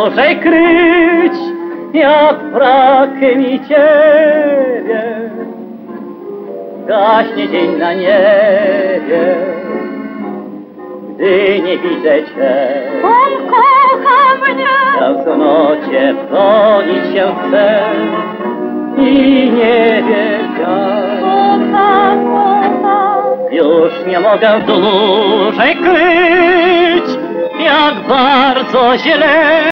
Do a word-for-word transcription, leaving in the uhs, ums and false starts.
dłużej kryć, jak brak mi ciebie. Gaśnie dzień na niebie, gdy nie widzę cię. On kocha mnie. Ja w znocie bronić się chcę i nie wiedział. Kocha, kocha. Już nie mogę dłużej kryć, jak bardzo źle.